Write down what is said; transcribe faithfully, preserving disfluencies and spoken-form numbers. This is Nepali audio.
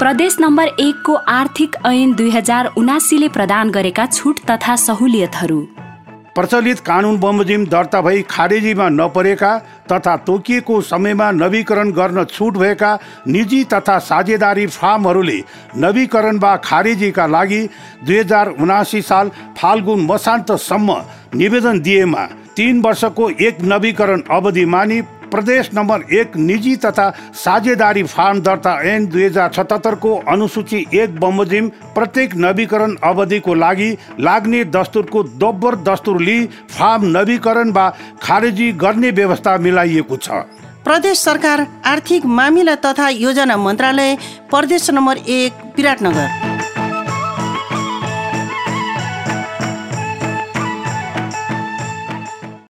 प्रदेश नम्बर एक को आर्थिक ऐन दुई हजार उनासीले प्रदान गरेका छुट तथा सहुलियतहरू। प्रचलित कानुन बमोजिम दर्ता भई खारेजीमा नपरेका तथा तोकिएको समयमा नवीकरण गर्न छुट भएका निजी तथा साझेदारी फार्महरूले नवीकरण वा खारेजीका लागि दुई हजार उनासी साल फाल्गुन मसान्तसम्म निवेदन दिएमा तीन वर्षको एक नवीकरण अवधि मानि प्रदेश नम्बर एक निजी तथा साझेदारी फार्म दर्ता ऐन दुई हजार सतहत्तरको अनुसूची एक बमोजिम प्रत्येक नवीकरण अवधिको लागि लाग्ने दस्तुरको दोब्बर दस्तुर लिई फार्म नवीकरण वा खारेजी गर्ने व्यवस्था मिलाइएको छ। प्रदेश सरकार आर्थिक मामिला तथा योजना मन्त्रालय, प्रदेश नम्बर एक, विराटनगर।